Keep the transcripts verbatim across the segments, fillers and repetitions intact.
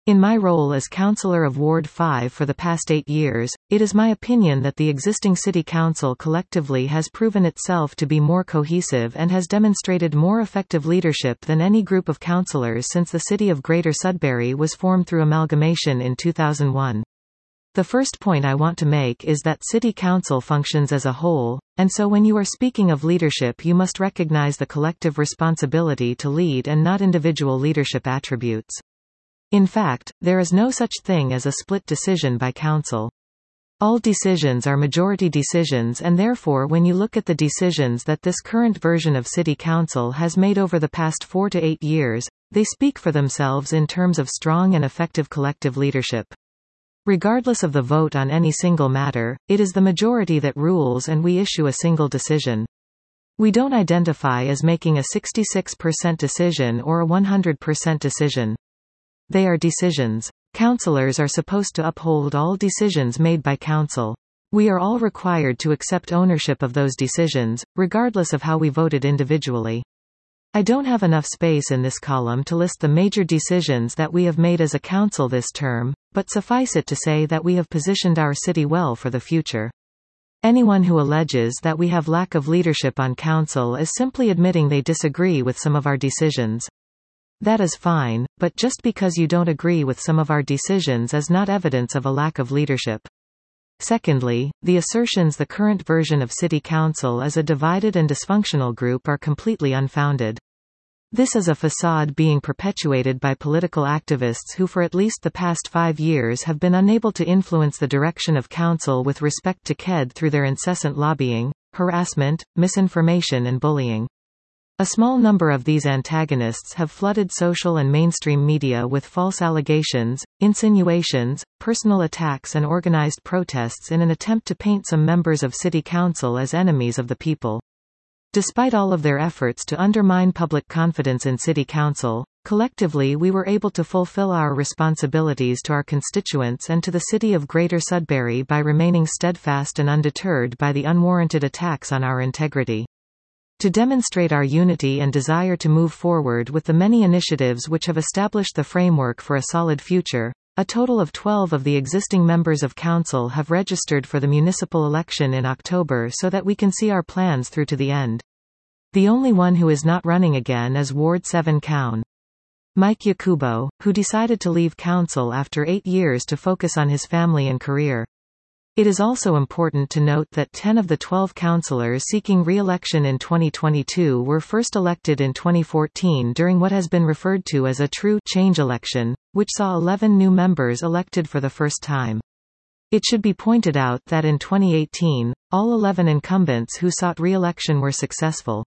In my role as councillor of Ward five for the past eight years, it is my opinion that the existing City Council collectively has proven itself to be more cohesive and has demonstrated more effective leadership than any group of councillors since the City of Greater Sudbury was formed through amalgamation in two thousand one. The first point I want to make is that City Council functions as a whole, and so when you are speaking of leadership you must recognize the collective responsibility to lead and not individual leadership attributes. In fact, there is no such thing as a split decision by council. All decisions are majority decisions, and therefore when you look at the decisions that this current version of City Council has made over the past four to eight years, they speak for themselves in terms of strong and effective collective leadership. Regardless of the vote on any single matter, it is the majority that rules and we issue a single decision. We don't identify as making a sixty-six percent decision or a one hundred percent decision. They are decisions. Councillors are supposed to uphold all decisions made by council. We are all required to accept ownership of those decisions, regardless of how we voted individually. I don't have enough space in this column to list the major decisions that we have made as a council this term, but suffice it to say that we have positioned our city well for the future. Anyone who alleges that we have lack of leadership on council is simply admitting they disagree with some of our decisions. That is fine, but just because you don't agree with some of our decisions is not evidence of a lack of leadership. Secondly, the assertions the current version of City Council is a divided and dysfunctional group are completely unfounded. This is a facade being perpetuated by political activists who for at least the past five years have been unable to influence the direction of council with respect to C E D through their incessant lobbying, harassment, misinformation and bullying. A small number of these antagonists have flooded social and mainstream media with false allegations, insinuations, personal attacks and organized protests in an attempt to paint some members of City Council as enemies of the people. Despite all of their efforts to undermine public confidence in City Council, collectively we were able to fulfill our responsibilities to our constituents and to the City of Greater Sudbury by remaining steadfast and undeterred by the unwarranted attacks on our integrity. To demonstrate our unity and desire to move forward with the many initiatives which have established the framework for a solid future, a total of twelve of the existing members of council have registered for the municipal election in October so that we can see our plans through to the end. The only one who is not running again is Ward seven Coun. Mike Yakubo, who decided to leave council after eight years to focus on his family and career. It is also important to note that ten of the twelve councillors seeking re-election in twenty twenty-two were first elected in twenty fourteen during what has been referred to as a true change election, which saw eleven new members elected for the first time. It should be pointed out that in twenty eighteen, all eleven incumbents who sought re-election were successful.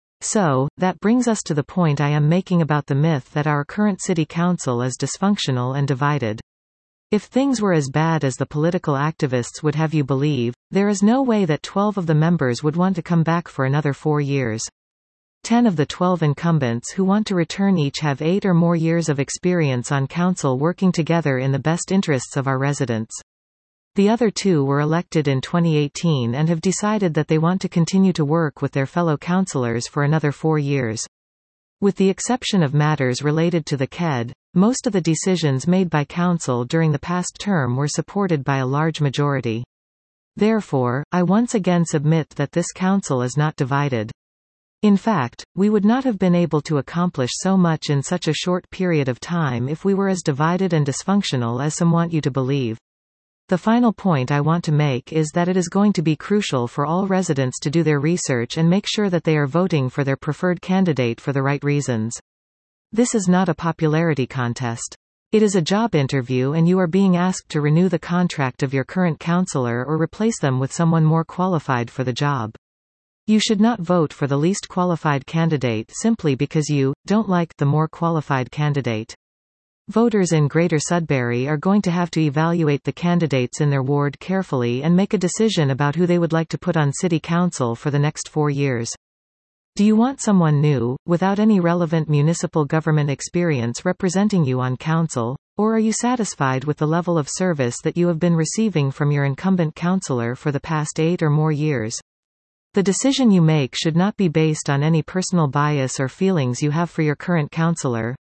So, that brings us to the point I am making about the myth that our current city council is dysfunctional and divided. If things were as bad as the political activists would have you believe, there is no way that twelve of the members would want to come back for another four years. Ten of the twelve incumbents who want to return each have eight or more years of experience on council working together in the best interests of our residents. The other two were elected in twenty eighteen and have decided that they want to continue to work with their fellow councillors for another four years. With the exception of matters related to the C E D, most of the decisions made by council during the past term were supported by a large majority. Therefore, I once again submit that this council is not divided. In fact, we would not have been able to accomplish so much in such a short period of time if we were as divided and dysfunctional as some want you to believe. The final point I want to make is that it is going to be crucial for all residents to do their research and make sure that they are voting for their preferred candidate for the right reasons. This is not a popularity contest. It is a job interview and you are being asked to renew the contract of your current councillor or replace them with someone more qualified for the job. You should not vote for the least qualified candidate simply because you don't like the more qualified candidate. Voters in Greater Sudbury are going to have to evaluate the candidates in their ward carefully and make a decision about who they would like to put on city council for the next four years. Do you want someone new, without any relevant municipal government experience representing you on council, or are you satisfied with the level of service that you have been receiving from your incumbent councillor for the past eight or more years? The decision you make should not be based on any personal bias or feelings you have for your current councillor,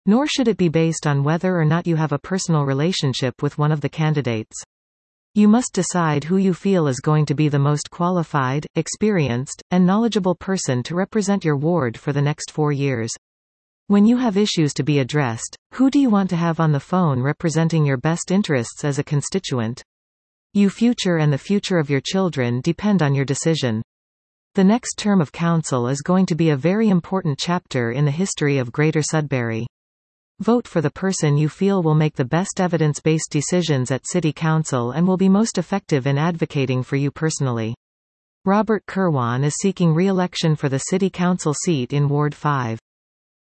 Nor should it be based on whether or not you have a personal relationship with one of the candidates. You must decide who you feel is going to be the most qualified, experienced, and knowledgeable person to represent your ward for the next four years. When you have issues to be addressed, who do you want to have on the phone representing your best interests as a constituent? Your future and the future of your children depend on your decision. The next term of council is going to be a very important chapter in the history of Greater Sudbury. Vote for the person you feel will make the best evidence-based decisions at City Council and will be most effective in advocating for you personally. Robert Kirwan is seeking re-election for the City Council seat in Ward five.